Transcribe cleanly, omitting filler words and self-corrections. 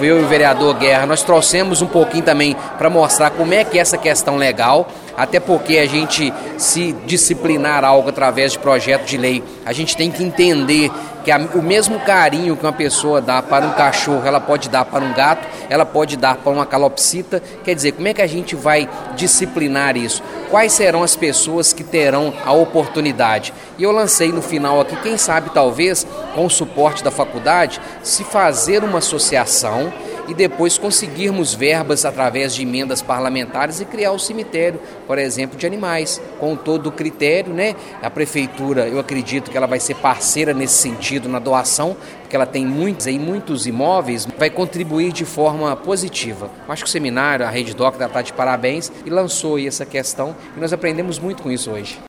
novo, eu e o vereador Guerra, nós trouxemos um pouquinho também para mostrar como é que é essa questão legal, até porque a gente se disciplinar algo através de projeto de lei, a gente tem que entender que o mesmo carinho que uma pessoa dá para um cachorro, ela pode dar para um gato, ela pode dar para uma calopsita. Quer dizer, como é que a gente vai disciplinar isso? Quais serão as pessoas que terão a oportunidade? E eu lancei no final aqui, quem sabe talvez com o suporte da faculdade, se fazer uma associação e depois conseguirmos verbas através de emendas parlamentares e criar o cemitério, por exemplo, de animais, com todo o critério, né? A prefeitura, eu acredito que ela vai ser parceira nesse sentido na doação, porque ela tem muitos imóveis, vai contribuir de forma positiva. Acho que o seminário, a Rede Doc está de parabéns e lançou aí essa questão e nós aprendemos muito com isso hoje.